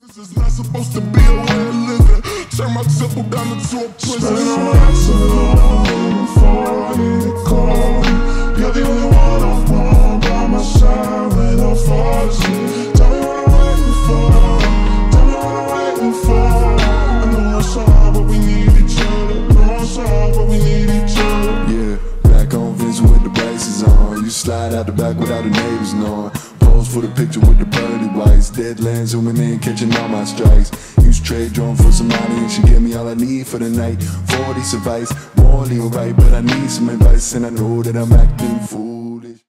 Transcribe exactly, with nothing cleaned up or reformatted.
It's not supposed to be a way of living. Turn my temple down into a prison. Spend all night so long before I need to call you. You're the only one I want by my side when I fall asleep. Tell me what I'm waiting for. Tell me what I'm waiting for. I know it's hard, but we need each other. I know it's hard, but we need each other. Yeah, back on Vince with the braces on. You slide out the back without the neighbors knowing. Pose for the picture with the pearly whites. Deadlands zooming in, catching all my strikes. Use trade drone for some money and she gave me all I need for the night. forty advice, morally alright, but I need some advice and I know that I'm acting fool.